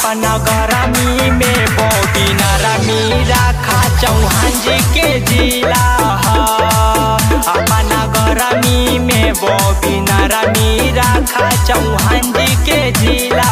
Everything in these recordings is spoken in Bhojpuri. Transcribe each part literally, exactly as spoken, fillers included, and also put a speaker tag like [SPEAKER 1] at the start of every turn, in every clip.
[SPEAKER 1] अपना गरमी में बॉबी नरमी राखा चौहान जी के जिला अपना गरमी में बॉबी नरमी राखा चौहान जी के जिला।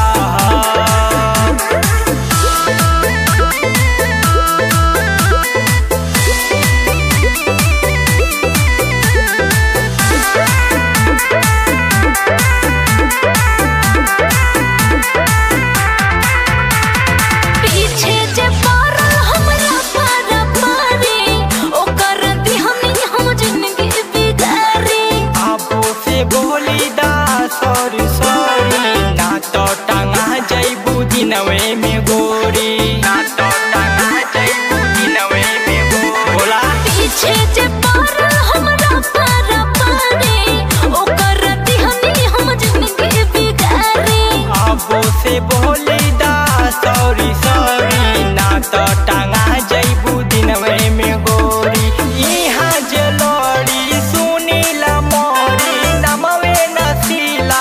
[SPEAKER 1] सॉरी सॉरी ना तो टंगा जैबू दिनवे में गोरी ना तो टंगा जैबू दिनवे में गोरी बोला
[SPEAKER 2] पीछे जे पारल हमरा पारा पारे ओकर दिहनी हम जिंदगी बिगारी।
[SPEAKER 1] अबो से बोली दा सॉरी सॉरी ना तो टंगा जैबू दिनवे में गोरी यहाँ जे लड़ी सुनीला मोरी नमवे नसीला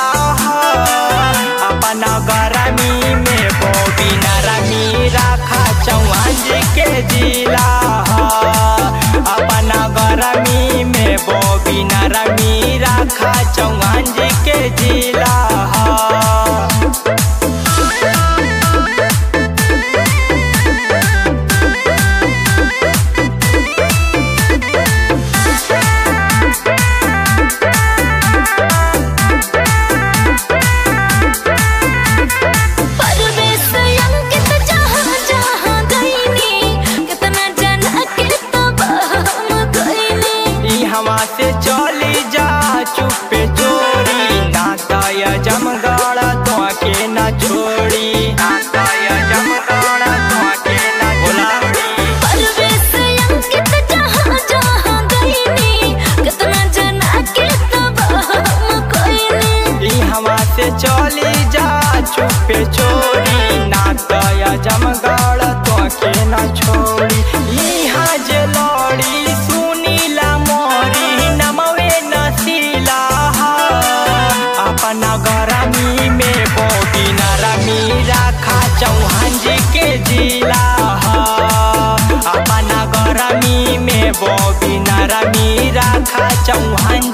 [SPEAKER 1] अपना गरमी में बॉबी नरमी राखा चौहान जी के जिला अपना गरमी में बॉबी नरमी राखा चौहान जी के जिला। हवा से चली जा चुपे चोरी नाताया जमगढ़ तो के न छोड़ी नाताया जमगढ़ तो के न छोड़ी
[SPEAKER 2] परवेश अंकित जहां जहां गईनी कितना जना के तब हम कोईनी।
[SPEAKER 1] ई हवा से चली जा चुपे चोरी नाताया जमगढ़ तो के न छोड़ी यहाँ जे लड़ी अपना गरमी में बॉबी नरमी राखा चौहान जी के जिला अपना गरमी में बॉबी नरमी राखा चौहान